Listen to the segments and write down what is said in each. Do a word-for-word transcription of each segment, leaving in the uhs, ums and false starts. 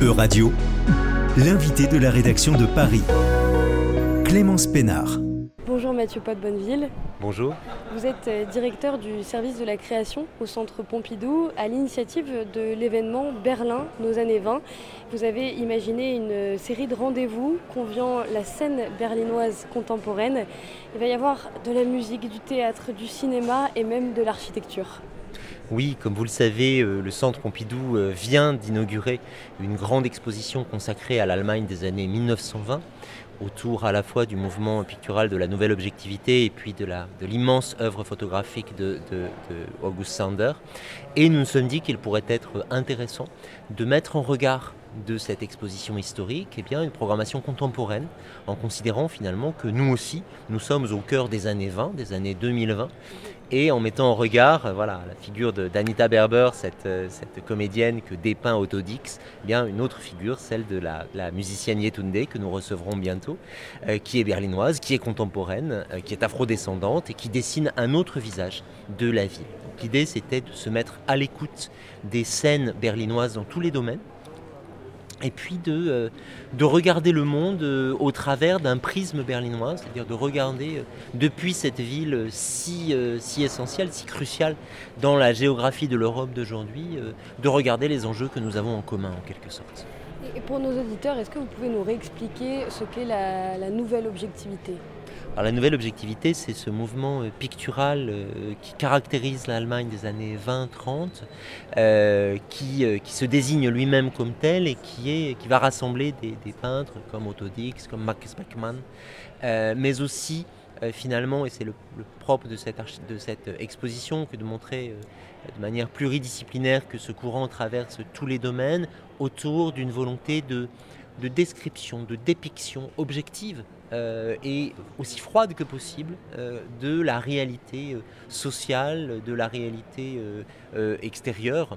E-Radio, l'invité de la rédaction de Paris, Clémence Pénard. Bonjour Mathieu Pot-Bonneville. Bonjour. Vous êtes directeur du service de la création au Centre Pompidou à l'initiative de l'événement Berlin, nos années vingt. Vous avez imaginé une série de rendez-vous conviant la scène berlinoise contemporaine. Il va y avoir de la musique, du théâtre, du cinéma et même de l'architecture. Oui, comme vous le savez, le Centre Pompidou vient d'inaugurer une grande exposition consacrée à l'Allemagne des années mille neuf cent vingt, autour à la fois du mouvement pictural de la nouvelle objectivité et puis de, la, de l'immense œuvre photographique de, de, de August Sander. Et nous nous sommes dit qu'il pourrait être intéressant de mettre en regard de cette exposition historique eh bien, une programmation contemporaine, en considérant finalement que nous aussi, nous sommes au cœur des années vingt, des années deux mille vingt, et en mettant en regard voilà, la figure de, d'Anita Berber, cette, cette comédienne que dépeint Otto Dix, eh bien, une autre figure, celle de la, la musicienne Yetunde, que nous recevrons bientôt, euh, qui est berlinoise, qui est contemporaine, euh, qui est afrodescendante et qui dessine un autre visage de la ville. Donc, l'idée, c'était de se mettre à l'écoute des scènes berlinoises dans tous les domaines, et puis de, euh, de regarder le monde euh, au travers d'un prisme berlinois, c'est-à-dire de regarder euh, depuis cette ville si, euh, si essentielle, si cruciale dans la géographie de l'Europe d'aujourd'hui, euh, de regarder les enjeux que nous avons en commun en quelque sorte. Et pour nos auditeurs, est-ce que vous pouvez nous réexpliquer ce qu'est la, la nouvelle objectivité ? Alors, la nouvelle objectivité, c'est ce mouvement pictural euh, qui caractérise l'Allemagne des années vingt trente, euh, qui, euh, qui se désigne lui-même comme tel et qui, est, qui va rassembler des, des peintres comme Otto Dix, comme Max Beckmann, euh, mais aussi euh, finalement, et c'est le, le propre de cette, archi- de cette exposition, que de montrer euh, de manière pluridisciplinaire que ce courant traverse tous les domaines autour d'une volonté de, de description, de dépiction objective, Euh, et aussi froide que possible euh, de la réalité euh, sociale, de la réalité euh, euh, extérieure,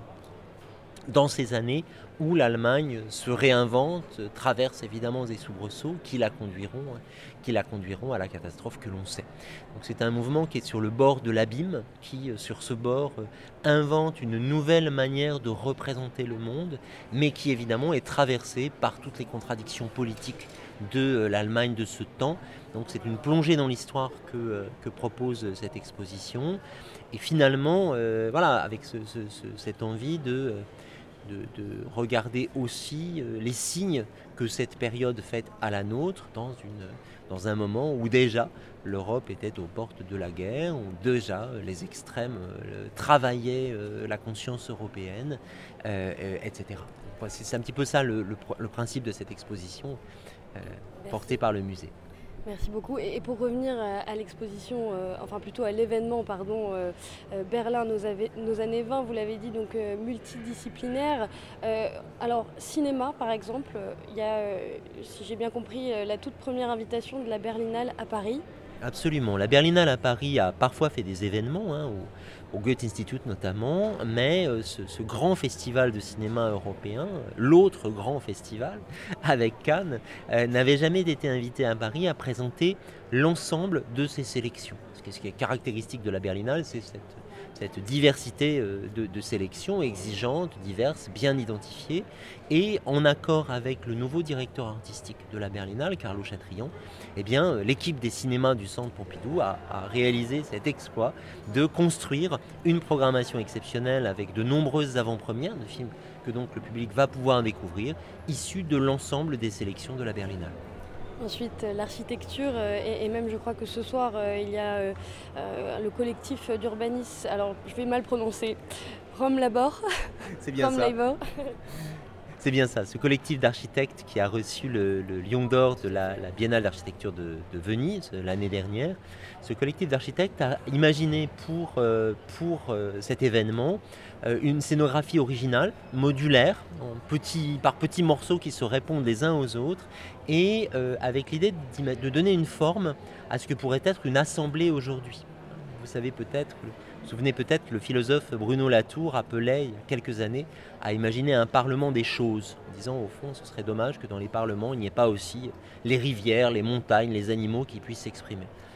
dans ces années où l'Allemagne se réinvente, traverse évidemment des soubresauts qui la conduiront, qui la conduiront à la catastrophe que l'on sait. Donc c'est un mouvement qui est sur le bord de l'abîme, qui sur ce bord invente une nouvelle manière de représenter le monde, mais qui évidemment est traversé par toutes les contradictions politiques de l'Allemagne de ce temps. Donc c'est une plongée dans l'histoire que, que propose cette exposition. Et finalement, euh, voilà, avec ce, ce, ce, cette envie de... De, de regarder aussi euh, les signes que cette période fait à la nôtre dans, une, dans un moment où déjà l'Europe était aux portes de la guerre, où déjà euh, les extrêmes euh, travaillaient euh, la conscience européenne, euh, euh, et cetera. Donc, c'est, c'est un petit peu ça le, le, le principe de cette exposition euh, portée par le musée. Merci beaucoup. Et pour revenir à l'exposition, euh, enfin plutôt à l'événement, pardon, euh, euh, Berlin, nos, ave- nos années vingt, vous l'avez dit, donc euh, multidisciplinaire. Euh, alors, cinéma, par exemple, il y a, euh, si j'ai bien compris, euh, la toute première invitation de la Berlinale à Paris. Absolument. La Berlinale à Paris a parfois fait des événements, hein, au, au Goethe-Institut notamment, mais euh, ce, ce grand festival de cinéma européen, l'autre grand festival avec Cannes, euh, n'avait jamais été invité à Paris à présenter l'ensemble de ses sélections. Ce qui est caractéristique de la Berlinale, c'est cette, cette diversité de, de sélections exigeantes, diverses, bien identifiées, et en accord avec le nouveau directeur artistique de la Berlinale, Carlo Chatrian, eh bien, l'équipe des cinémas du Centre Pompidou a, a réalisé cet exploit de construire une programmation exceptionnelle avec de nombreuses avant-premières de films que donc le public va pouvoir découvrir, issus de l'ensemble des sélections de la Berlinale. Ensuite, l'architecture, euh, et, et même je crois que ce soir, euh, il y a euh, euh, le collectif d'urbanistes, alors je vais mal prononcer, Rome Labor. C'est bien Rome ça. Labor. C'est bien ça, ce collectif d'architectes qui a reçu le, le Lion d'Or de la, la Biennale d'architecture de, de Venise l'année dernière. Ce collectif d'architectes a imaginé pour, euh, pour euh, cet événement euh, une scénographie originale, modulaire, en petits, par petits morceaux qui se répondent les uns aux autres, et euh, avec l'idée de donner une forme à ce que pourrait être une assemblée aujourd'hui. Vous savez peut-être, vous vous souvenez peut-être que le philosophe Bruno Latour appelait il y a quelques années à imaginer un parlement des choses, en disant au fond ce serait dommage que dans les parlements il n'y ait pas aussi les rivières, les montagnes, les animaux qui puissent s'exprimer.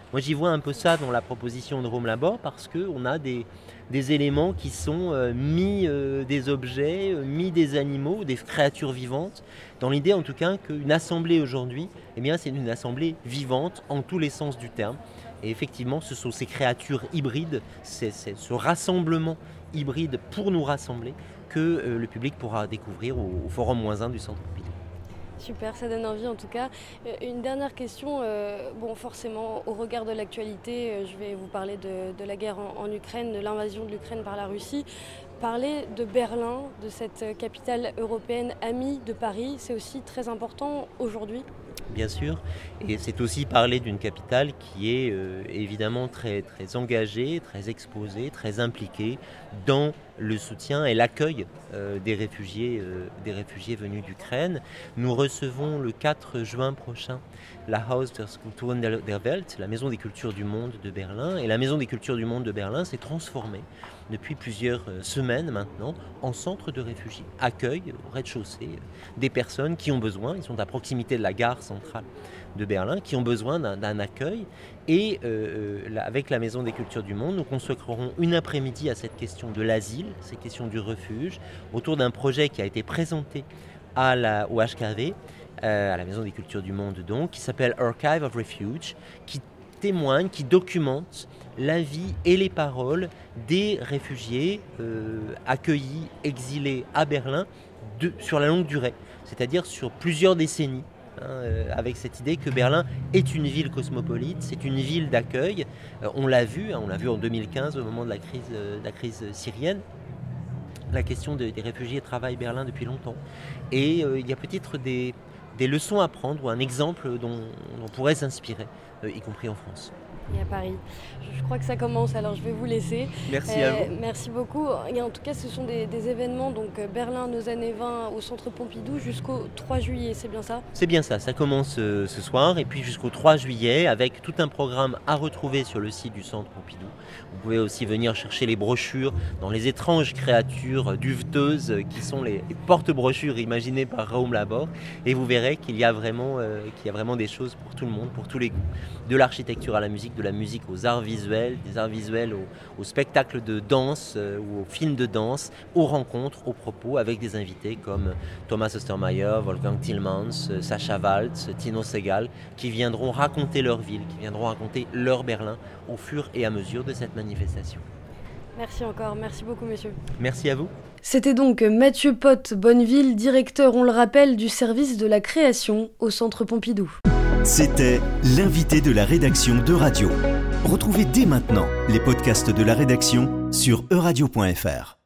Moi j'y vois un peu ça dans la proposition de Rome Labor parce qu'on a des, des éléments qui sont euh, mis euh, des objets, euh, mis des animaux, des créatures vivantes, dans l'idée en tout cas qu'une assemblée aujourd'hui, eh bien, c'est une assemblée vivante en tous les sens du terme. Et effectivement ce sont ces créatures hybrides, c'est, c'est ce rassemblement hybride pour nous rassembler que euh, le public pourra découvrir au, au Forum moins un du Centre Pompidou. Super, ça donne envie en tout cas. Euh, une dernière question, euh, bon forcément au regard de l'actualité, euh, je vais vous parler de, de la guerre en, en Ukraine, de l'invasion de l'Ukraine par la Russie. Parler de Berlin, de cette capitale européenne amie de Paris, c'est aussi très important aujourd'hui. Bien sûr, et c'est aussi parler d'une capitale qui est euh, évidemment très, très engagée, très exposée, très impliquée dans le soutien et l'accueil euh, des réfugiés, euh, des réfugiés venus d'Ukraine. Nous recevons le quatre juin prochain la Haus der Kulturen der Welt, la Maison des Cultures du Monde de Berlin, et la Maison des Cultures du Monde de Berlin s'est transformée depuis plusieurs semaines maintenant en centre de réfugiés. Accueille au rez-de-chaussée des personnes qui ont besoin, ils sont à proximité de la gare centrale de Berlin, qui ont besoin d'un, d'un accueil. Et euh, avec la Maison des Cultures du Monde, nous consacrerons une après-midi à cette question de l'asile, cette question du refuge, autour d'un projet qui a été présenté à la, au H K V, euh, à la Maison des Cultures du Monde donc, qui s'appelle Archive of Refuge, qui témoigne, qui documente la vie et les paroles des réfugiés euh, accueillis, exilés à Berlin de, sur la longue durée, c'est-à-dire sur plusieurs décennies, hein, euh, avec cette idée que Berlin est une ville cosmopolite, c'est une ville d'accueil. Euh, on l'a vu, hein, on l'a vu en deux mille quinze au moment de la crise, euh, de la crise syrienne. La question de, des réfugiés travaille Berlin depuis longtemps. Et euh, il y a peut-être des, des leçons à prendre ou un exemple dont on pourrait s'inspirer, euh, y compris en France. Et à Paris. Je crois que ça commence, alors je vais vous laisser. Merci euh, à vous. Merci beaucoup. Et en tout cas, ce sont des, des événements, donc Berlin, nos années vingt au Centre Pompidou jusqu'au trois juillet, c'est bien ça ? C'est bien ça, ça commence euh, ce soir et puis jusqu'au trois juillet avec tout un programme à retrouver sur le site du Centre Pompidou. Vous pouvez aussi venir chercher les brochures dans les étranges créatures duveteuses qui sont les, les porte-brochures imaginées par Rome Labor, et vous verrez qu'il y a vraiment, euh, qu'il y a vraiment des choses pour tout le monde, pour tous les goûts. De l'architecture à la musique, de la musique aux arts visuels, des arts visuels aux, aux spectacles de danse euh, ou aux films de danse, aux rencontres, aux propos avec des invités comme Thomas Ostermayer, Wolfgang Tillmans, Sacha Waltz, Tino Segal, qui viendront raconter leur ville, qui viendront raconter leur Berlin au fur et à mesure de cette manifestation. Merci encore, merci beaucoup monsieur. Merci à vous. C'était donc Mathieu Pott-Bonneville, directeur, on le rappelle, du service de la création au Centre Pompidou. C'était l'invité de la rédaction d'Euradio. Retrouvez dès maintenant les podcasts de la rédaction sur euradio point f r.